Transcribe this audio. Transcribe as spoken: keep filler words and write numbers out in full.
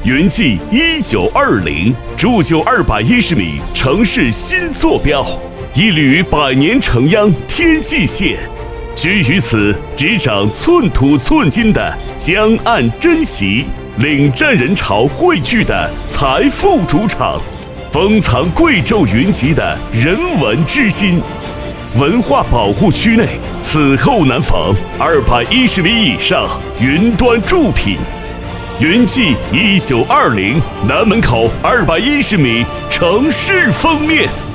云际一九二零，铸就二百一十米城市新坐标，一缕百年城央天际线，居于此执掌寸土寸金的江岸珍稀，领战人潮汇聚的财富主场，封藏贵州云集的人文之心。文化保护区内，此后难逢二百一十米以上云端铸品。云际一九二零南门口二百一十米城市封面。